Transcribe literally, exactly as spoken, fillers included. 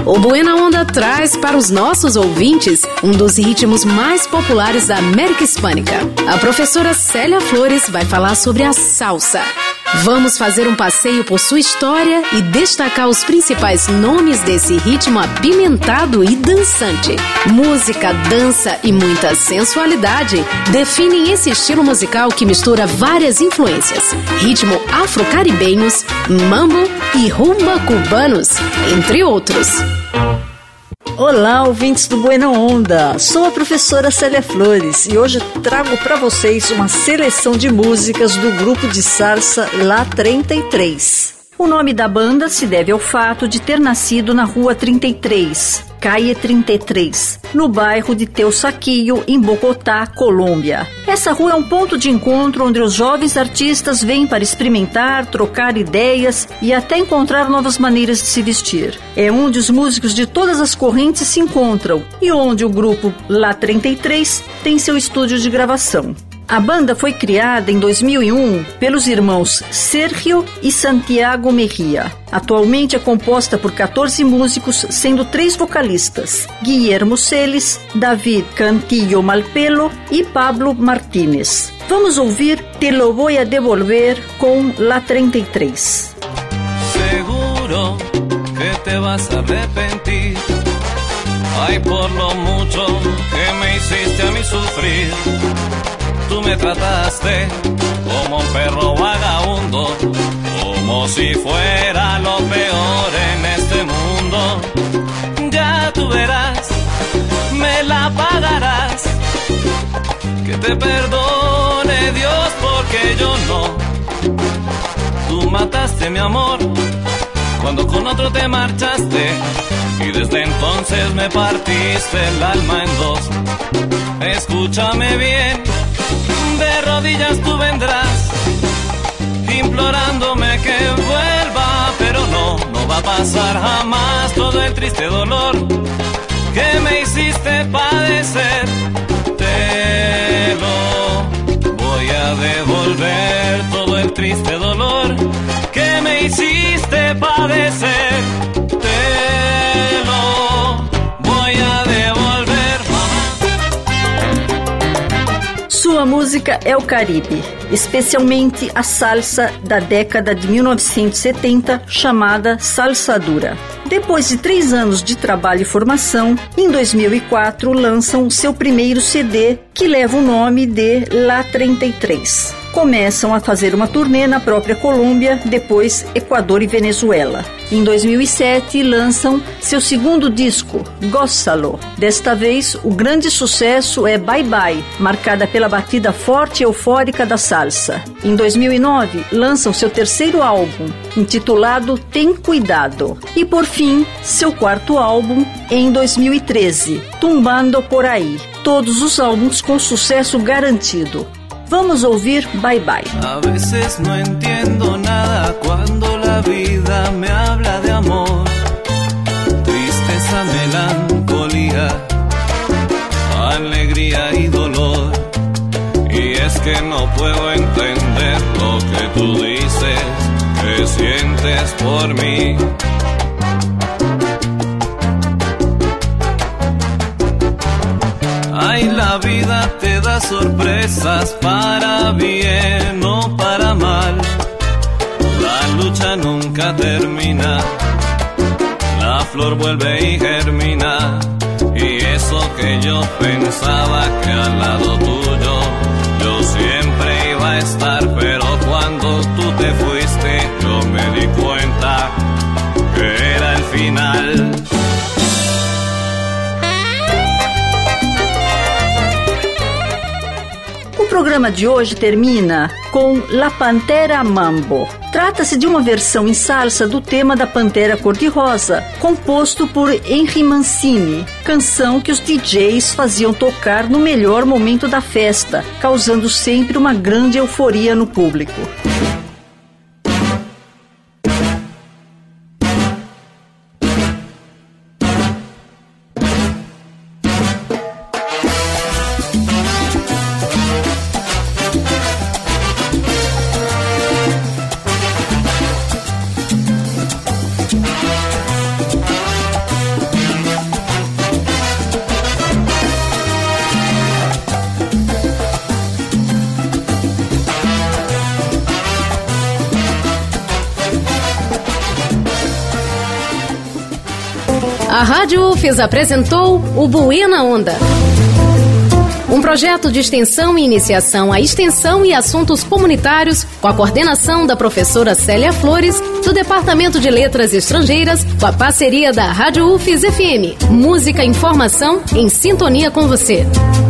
O Buena Onda traz para os nossos ouvintes um dos ritmos mais populares da América Hispânica. A professora Célia Flores vai falar sobre a salsa. Vamos fazer um passeio por sua história e destacar os principais nomes desse ritmo apimentado e dançante. Música, dança e muita sensualidade definem esse estilo musical que mistura várias influências: ritmo afro-caribenhos, mambo e rumba cubanos, entre outros. Olá, ouvintes do Buena Onda! Sou a professora Célia Flores e hoje trago para vocês uma seleção de músicas do grupo de salsa La trinta e três. O nome da banda se deve ao fato de ter nascido na Rua trinta e três, Calle trinta e três, no bairro de Teusaquillo, em Bogotá, Colômbia. Essa rua é um ponto de encontro onde os jovens artistas vêm para experimentar, trocar ideias e até encontrar novas maneiras de se vestir. É onde os músicos de todas as correntes se encontram e onde o grupo La trinta e três tem seu estúdio de gravação. A banda foi criada em dois mil e um pelos irmãos Sergio e Santiago Mejia. Atualmente é composta por quatorze músicos, sendo três vocalistas: Guillermo Celis, David Cantillo Malpelo e Pablo Martínez. Vamos ouvir Te Lo Voy a Devolver com La trinta e três. Seguro que te vas a arrepentir. Ay, por lo mucho que me hiciste a mí sufrir. Tú me trataste como un perro vagabundo, como si fuera lo peor en este mundo. Ya tú verás, me la pagarás. Que te perdone Dios porque yo no. Tú mataste mi amor cuando con otro te marchaste y desde entonces me partiste el alma en dos. Escúchame bien, de rodillas tú vendrás, implorándome que vuelva, pero no, no va a pasar jamás todo el triste dolor que me hiciste padecer. Te lo voy a devolver, todo el triste dolor que me hiciste padecer. Te lo voy a devolver, mamá. Sua música é o Caribe, especialmente a salsa da década de mil novecentos e setenta, chamada Salsa Dura. Depois de três anos de trabalho e formação, em dois mil e quatro lançam seu primeiro C D, que leva o nome de La trinta e três. Começam a fazer uma turnê na própria Colômbia, depois Equador e Venezuela. Em dois mil e sete lançam seu segundo disco, Gózalo. Desta vez, o grande sucesso é Bye Bye, marcada pela batida forte e eufórica da salsa. Em dois mil e nove, lançam seu terceiro álbum, intitulado Tem Cuidado. E por fim, seu quarto álbum em dois mil e treze, Tumbando Por Aí. Todos os álbuns com sucesso garantido. Vamos ouvir Bye Bye. A veces no entiendo nada cuando la vida me habla de amor, tristeza, melancolía, alegría y dolor. Y es que no puedo entender lo que tú dices, que sientes por mí. Ay, la vida te da sorpresas para bien o para mal. La lucha nunca termina, la flor vuelve y germina. Y eso que yo pensaba que al lado tuyo yo siempre iba a estar, pero cuando tú te fuiste yo me di cuenta que era el final. O programa de hoje termina com La Pantera Mambo. Trata-se de uma versão em salsa do tema da Pantera Cor-de-Rosa, composto por Henry Mancini, canção que os D Js faziam tocar no melhor momento da festa, causando sempre uma grande euforia no público. A Rádio U F E S apresentou o Buena Onda, um projeto de extensão e iniciação à extensão e assuntos comunitários com a coordenação da professora Célia Flores, do Departamento de Letras Estrangeiras, com a parceria da Rádio U F E S F M. Música e informação em sintonia com você.